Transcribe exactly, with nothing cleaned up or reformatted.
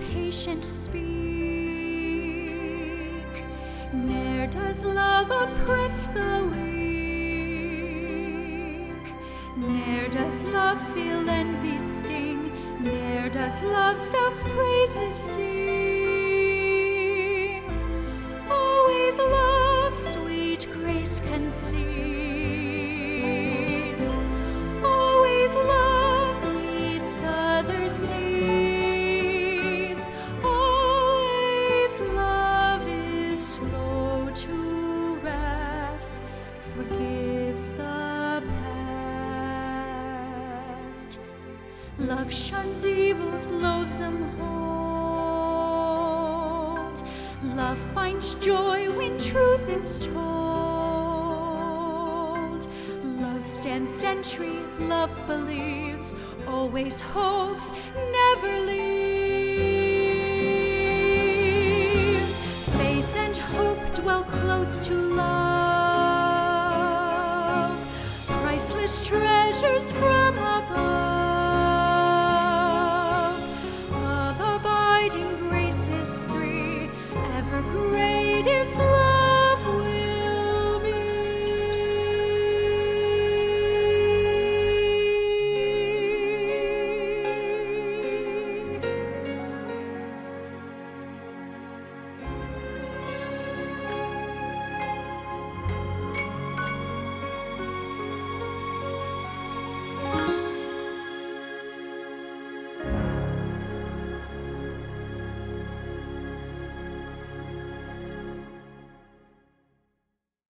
patient speak. Ne'er does love oppress the weak. Ne'er does love feel envy sting. Ne'er does love self's praises sing. Always love sweet grace concedes. Always love meets others' needs. Always love is slow to wrath, forgives the past. Love shuns evil's loathsome hold. Love finds joy when truth is told. Love stands sentry, love believes, always hopes, never leaves. Faith and hope dwell close to